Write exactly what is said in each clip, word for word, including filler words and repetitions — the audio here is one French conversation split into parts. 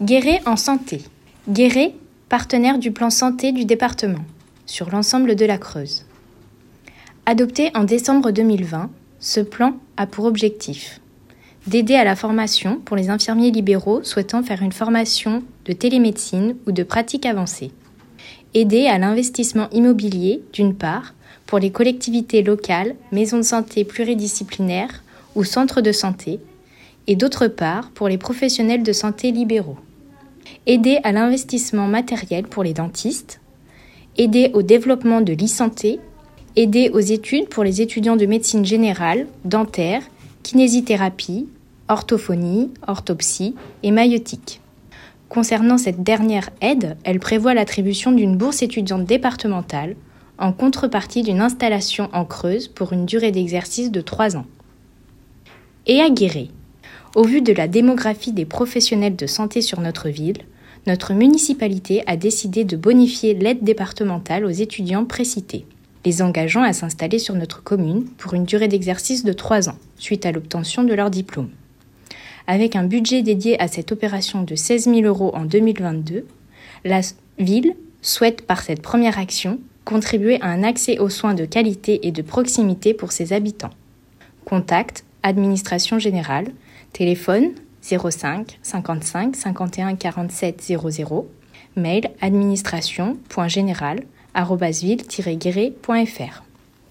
Guéret en santé. Guéret, partenaire du plan santé du département, sur l'ensemble de la Creuse. Adopté en décembre deux mille vingt, ce plan a pour objectif d'aider à la formation pour les infirmiers libéraux souhaitant faire une formation de télémédecine ou de pratique avancée. Aider à l'investissement immobilier, d'une part, pour les collectivités locales, maisons de santé pluridisciplinaires ou centres de santé, et d'autre part, pour les professionnels de santé libéraux. Aider à l'investissement matériel pour les dentistes, aider au développement de l'e-santé, aider aux études pour les étudiants de médecine générale, dentaire, kinésithérapie, orthophonie, orthopsie et maïeutique. Concernant cette dernière aide, elle prévoit l'attribution d'une bourse étudiante départementale en contrepartie d'une installation en Creuse pour une durée d'exercice de trois ans. Et à Guéret. Au vu de la démographie des professionnels de santé sur notre ville, notre municipalité a décidé de bonifier l'aide départementale aux étudiants précités, les engageant à s'installer sur notre commune pour une durée d'exercice de trois ans, suite à l'obtention de leur diplôme. Avec un budget dédié à cette opération de seize mille euros en deux mille vingt-deux, la ville souhaite par cette première action contribuer à un accès aux soins de qualité et de proximité pour ses habitants. Contact, administration générale, téléphone zéro cinq cinquante-cinq cinquante et un quarante-sept zéro zéro, mail administration point général arobase ville tiret guéret point f r.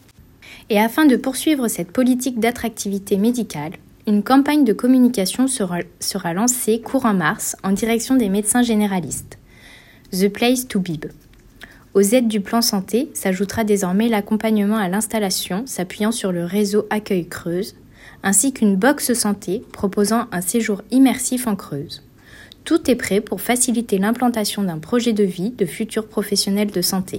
Et afin de poursuivre cette politique d'attractivité médicale, une campagne de communication sera, sera lancée courant mars en direction des médecins généralistes. The Place to Be. Aux aides du plan santé s'ajoutera désormais l'accompagnement à l'installation s'appuyant sur le réseau Accueil Creuse, ainsi qu'une box santé proposant un séjour immersif en Creuse. Tout est prêt pour faciliter l'implantation d'un projet de vie de futurs professionnels de santé.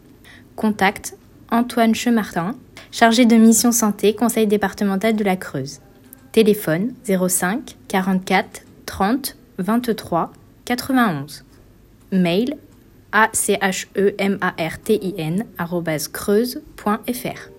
Contact Antoine Chemartin, chargé de mission santé, conseil départemental de la Creuse. Téléphone zéro cinq quarante-quatre trente vingt-trois quatre-vingt-onze. Mail a c h e m a r t i n arobase creuse point f r.